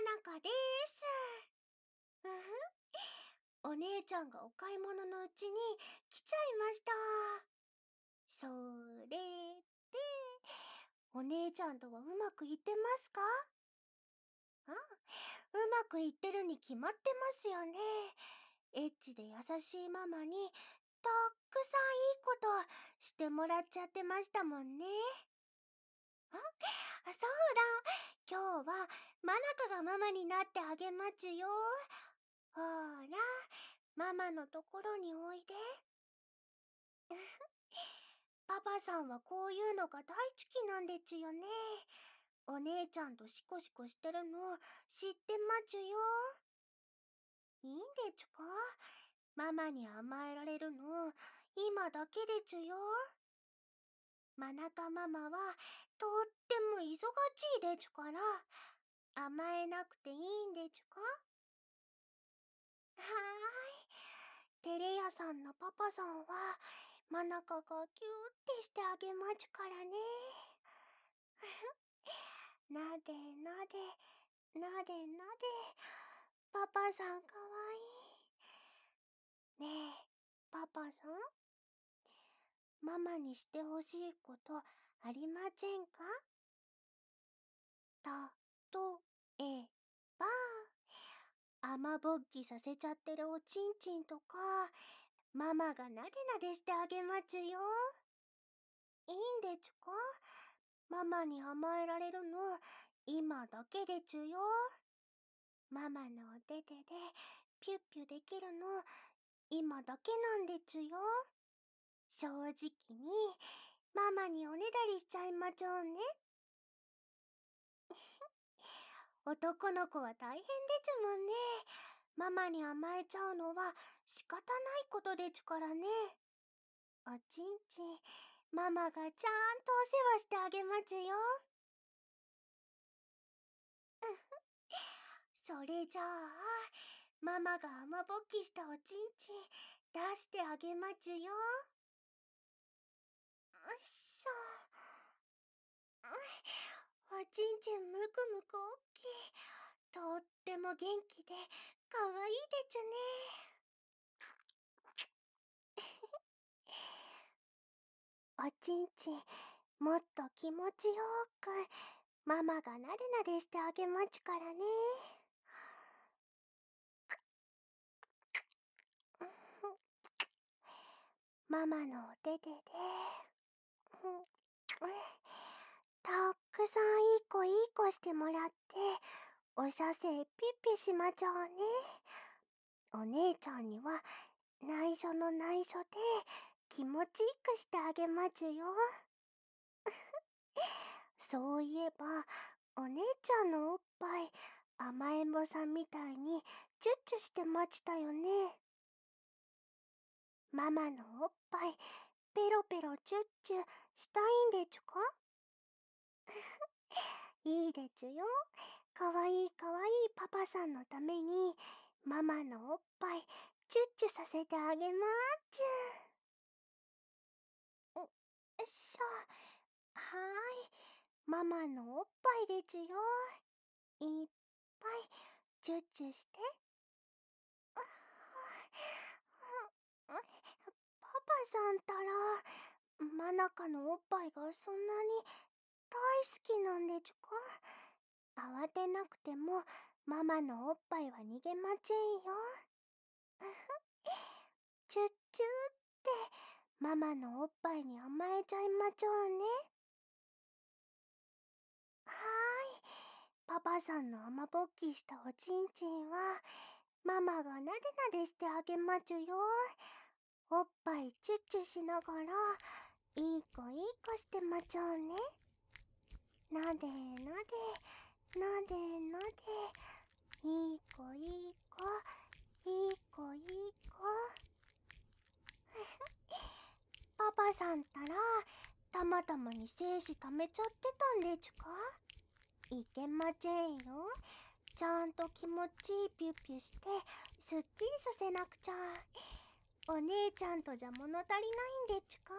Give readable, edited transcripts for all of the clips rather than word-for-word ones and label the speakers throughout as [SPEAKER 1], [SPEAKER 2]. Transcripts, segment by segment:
[SPEAKER 1] かです。うんふん。お姉ちゃんがお買い物のうちに来ちゃいました。それで、お姉ちゃんとはうまくいってますか？うまくいってるに決まってますよね。エッチで優しいママにたくさんいいことしてもらっちゃってましたもんね。そうだ。今日はマナカがママになってあげまちゅよ。ほら、ママのところにおいで。パパさんはこういうのが大好きなんでちゅよね。お姉ちゃんとシコシコしてるの知ってまちゅよ。いいんでちゅか？ママに甘えられるの今だけでちゅよ。マナカママはとっても忙しいでちゅから甘えなくていいんでちゅか？はーい。テレ屋さんのパパさんはマナカがキューってしてあげまちゅからね。なでなで、なでなで。パパさんかわいい。ねえ、パパさん、ママにしてほしいことありませんか？た、と、え、ば、雨ぼっきさせちゃってるおちんちんとか、ママがなでなでしてあげまちゅよ。いいんでちゅか？ママに甘えられるの今だけでちゅよ。ママのお手手でピュッピュできるの今だけなんでちゅよ。正直にママにおねだりしちゃいまちょうね。男の子は大変でちゅもんね。ママに甘えちゃうのは仕方ないことでちゅからね。おちんちん、ママがちゃんとお世話してあげまちゅよ。それじゃあ、ママが雨ぼっきしたおちんちん出してあげまちゅよ。よいしょ。おちんちんむくむくおっきい。とっても元気でかわいいでちゅね。おちんちんもっと気持ちよくママがなでなでしてあげまちゅからね。ママのお手手でたくさんいい子いい子してもらっておしゃせいピッピしまちょうね。お姉ちゃんには内緒の内緒で気持ちいいくしてあげまちゅよ。そういえばお姉ちゃんのおっぱい甘えんぼさんみたいにチュッチュしてまちたよね。ママのおっぱいペロペロチュッチュしたいんでちゅか？いいでちゅよ。かわいいかわいいパパさんのためにママのおっぱいチュッチュさせてあげまーちゅ。よっしょ。はーい。ママのおっぱいでちゅよ。いっぱいチュッチュして。パパさんたら、マナカのおっぱいがそんなに大好きなんでちゅか？慌てなくてもママのおっぱいは逃げまちぇんよ。チュッチュってママのおっぱいに甘えちゃいまちょうね。はーい。パパさんの雨ぼっきしたおちんちんはママがなでなでしてあげまちゅよ。おっぱいチュッチュしながらいい子いい子してまちょうね。なでなでなでなで、いい子いい子いい子いい子。パパさんたらたまたまに精子溜めちゃってたんでちゅか？いけまちぇんよ。ちゃんと気持ちいいピュッピュしてすっきりさせなくちゃ。お姉ちゃんとじゃ物足りないんでちゅか？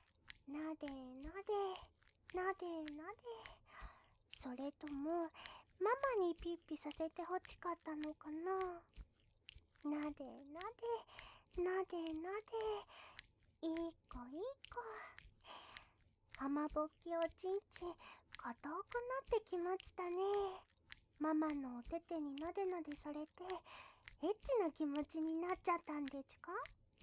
[SPEAKER 1] なでなでなでなで。それともママにピッピさせてほしかったのかな。なでなで、なでなで、いい子いい子。雨ぼっきおちんちん、硬くなってきましたね。ママのお手手になでなでされて、エッチな気持ちになっちゃったんでちゅか。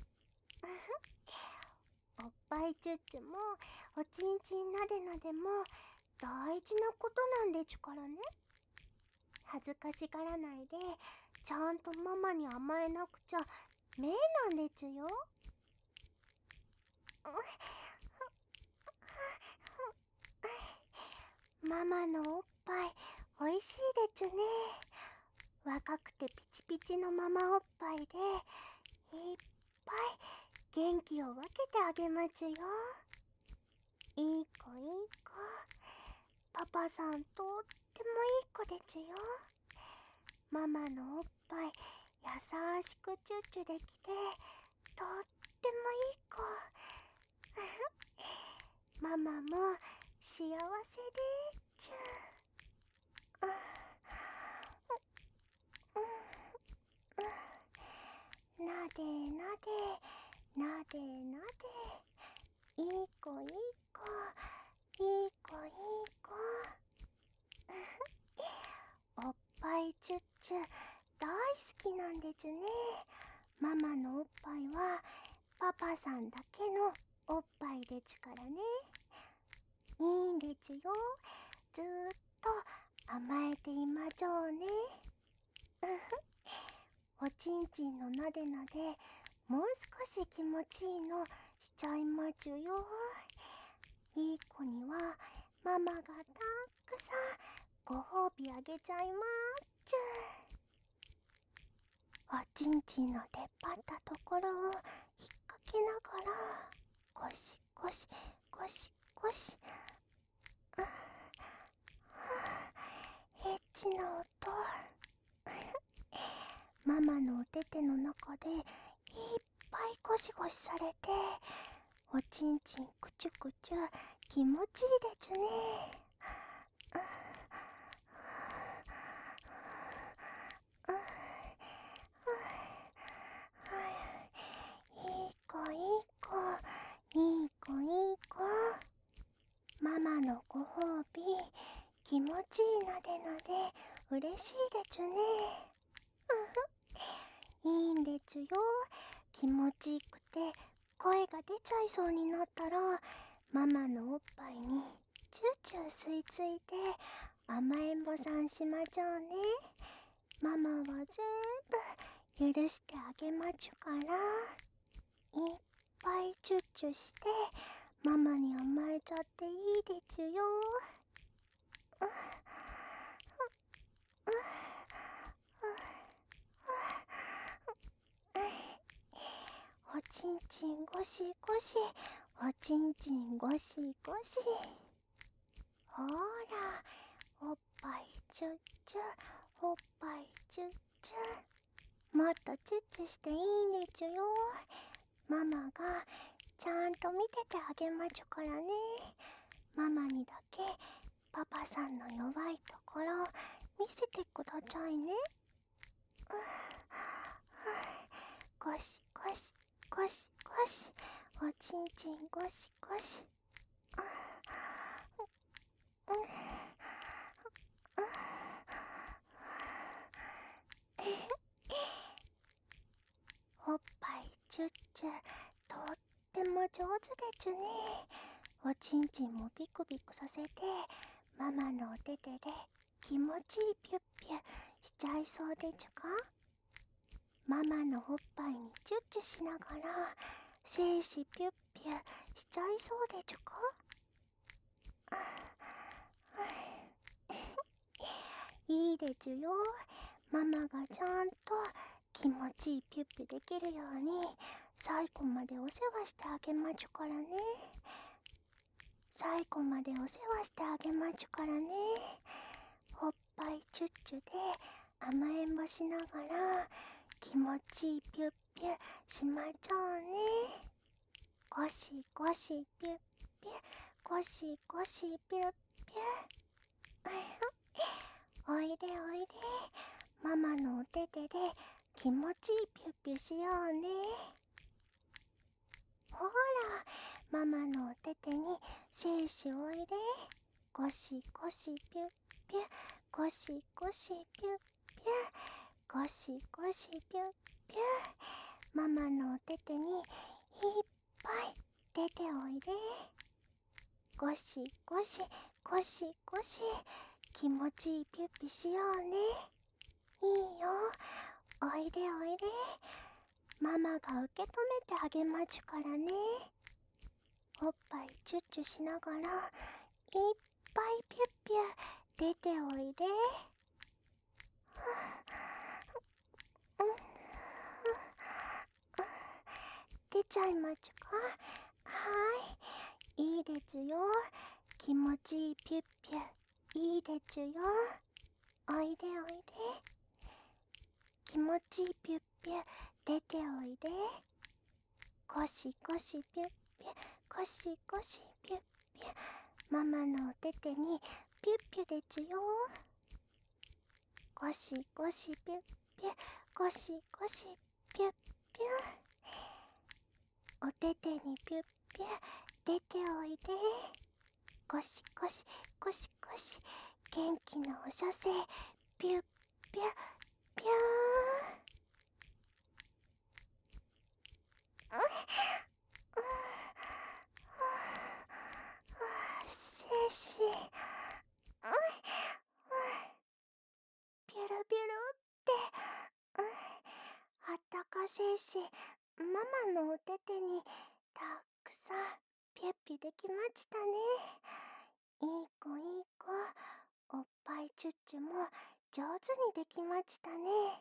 [SPEAKER 1] おっぱいチュッチュも、おちんちんなでなでも、大事なことなんでちゅからね。恥ずかしがらないで、ちゃんとママに甘えなくちゃ、めなんでちゅよ。ママのおっぱい、おいしいでちゅね。若くてピチピチのママおっぱいで、いっぱい元気を分けてあげまちゅよ。いい子いい子。パパさんとってもいい子でちゅよ。ママのおっぱい、優しくチュッチュできて、とってもいい子。ママも幸せでちゅ。なでなで、なでなで、いい子いい子、いい子いい子。おっぱいチュッチュ大好きなんでちゅね。ママのおっぱいはパパさんだけのおっぱいでちゅからね。いいんでちゅよ。ずーっと甘えていましょうね。おちんちんのなでなで、もう少し気持ちいいのしちゃいまちゅよ。いい子にはママがたくさんご褒美あげちゃいまーちゅ。おちんちんの出っ張ったところを引っ掛けながら、ゴシゴシゴシゴシ。エッチな音。ママのお手手の中でいっぱいゴシゴシされて、おちんちんくちゅくちゅ気持ちいいでちゅね。いい子いい子、いい子いい子。ママのご褒美、気持ちいいなでなで嬉しいでちゅね。いいんでちゅよ。気持ちいくて声が出ちゃいそうになったら、ママのおっぱいにチューチュー吸い付いて甘えんぼさんしまちょうね。ママは全部許してあげまちゅから、いっぱいチュッチュしてママに甘えちゃっていいでちゅよ。おちんちんゴシゴシ、おちんちんゴシゴシ。ほーら、おっぱいチュッチュ、おっぱいチュッチュ。もっとチュッチュしていいんでちゅよ。ママがちゃんと見ててあげまちゅからね。ママにだけパパさんの弱いところ見せてくださいね。ゴシゴシゴシゴシ、おちんちんゴシゴシ。おっぱいチュッチュとっても上手でちゅね。おちんちんもビクビクさせて、ママのお手手で気持ちいいピュッピュしちゃいそうでちゅか。ママのおっぱいにチュッチュしながら精子ピュッピュしちゃいそうでちゅか。いいでちゅよ。ママがちゃんと気持ちいいピュッピュできるように最後までお世話してあげまちゅからね。最後までお世話してあげまちゅからね。おっぱいチュッチュで甘えんぼしながら気持ちいいピュッピュしまちょうね。ゴシゴシピュッピュ、ゴシゴシピュッピュ。おいててで気持ちいいピュッピュしようね。ほら、ママのおててに精子おいで。ゴシゴシピュッピュ、ゴシゴシピュッピュ、ゴシゴシピュッピュ。ママのおててにいっぱい出ておいで。ゴシゴシゴシゴシ、気持ちいいピュッピしようね。いいよ、おいでおいで。ママが受け止めてあげまちゅからね。おっぱいチュッチュしながらいっぱいピュッピュ出ておいで。出ちゃいまちゅか。はーい、いいでちゅよ。気持ちいいピュッピュいいでちゅよ。おいでおいで。気持ちいいピュッピュ出ておいで。ゴシゴシピュッピュ、ゴシゴシピュッピュ。ママのおててにピュッピュでちゅよ。ゴシゴシピュッピュ、ゴシゴシピュッピュ。おててにピュッピュ出ておいで。ゴシゴシゴシゴシ、元気なお射精ピュッピュピューん。精子ピュルピュルって、あったか精子ママのおててにたくさんピュッピュできましたね。いい子いい子、おっぱいチュッチュも上手にできましたね。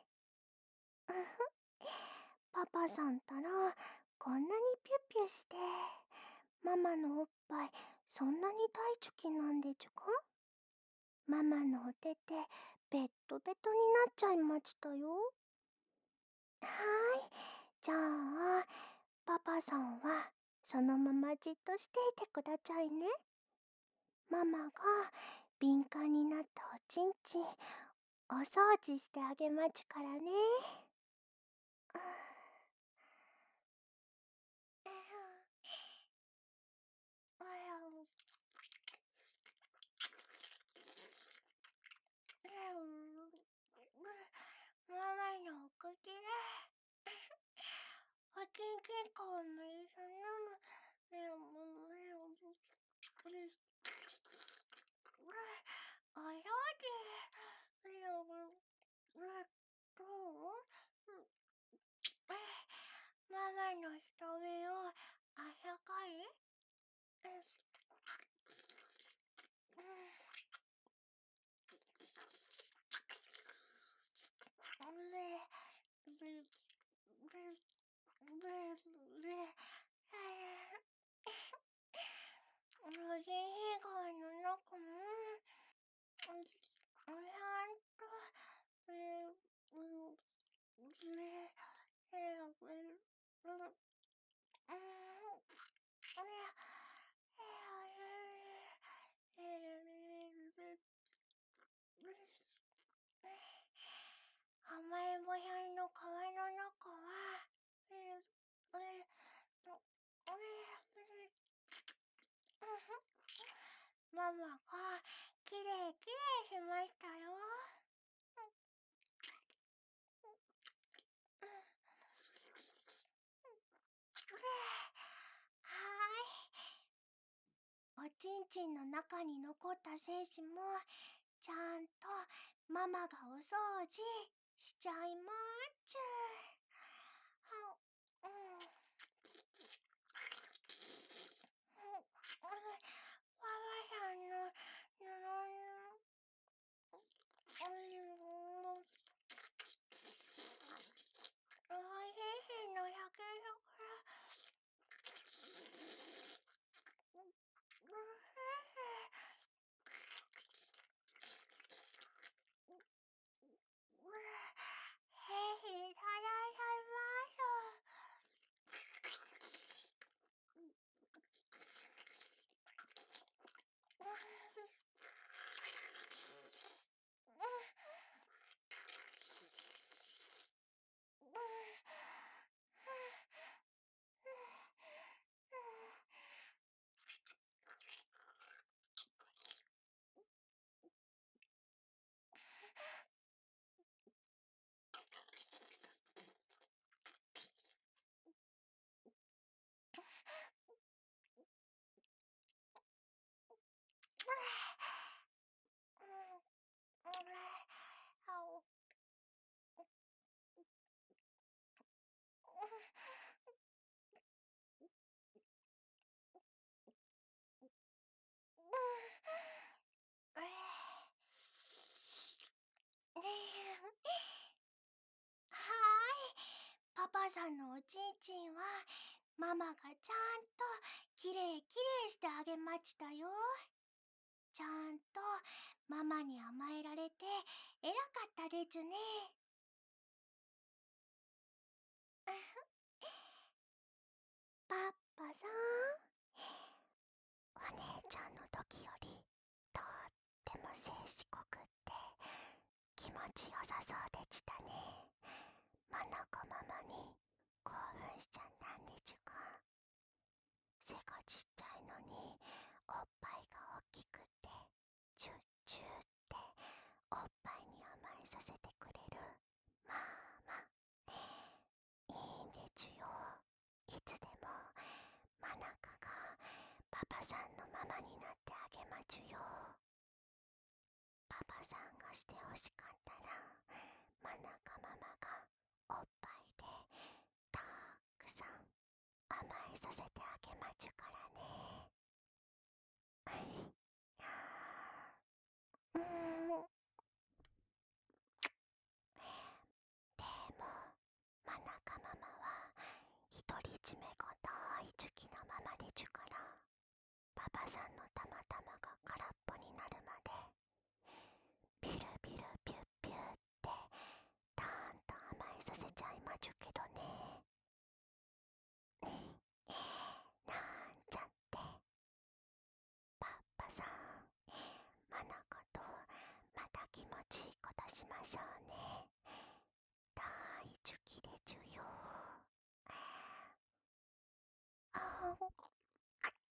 [SPEAKER 1] パパさんたらこんなにピュッピュして、ママのおっぱいそんなに大チョキなんでちゅか。ママのおててベットベトになっちゃいましたよ。はーい、じゃあパパさんはそのままじっとしていてくださいね。ママが敏感になったおちんちんお掃除してあげまちゅからね。ママのお口でおちんちんこをむりすむ。お掃除どう？ママの瞳をあったかい？無人被害の中もちゃんと甘えぼやんの皮の中はママがきれいきれいしましたよ。おちんちんの中に残った精子もちゃんとママがお掃除しちゃいまーちゅ。ワワさんの先生のやけどいただきます。 さんのおちんちんは、ママがちゃんときれいきれいしてあげましたよ。ちゃんとママに甘えられて偉かったでちゅね。パッパさん、お姉ちゃんの時よりとっても静止こくって気持ちよさそうでしたね。マナカママに興奮しちゃったんでちゅか。背がちっちゃいのにおっぱいが大きくってチュッチュッっておっぱいに甘えさせてくれるママ、いいんでちゅよ。いつでもマナカがパパさんのママになってあげまちゅよ。パパさんがしてほしかったらマナカママがおっぱいでたくさん甘えさせてあげまちゅから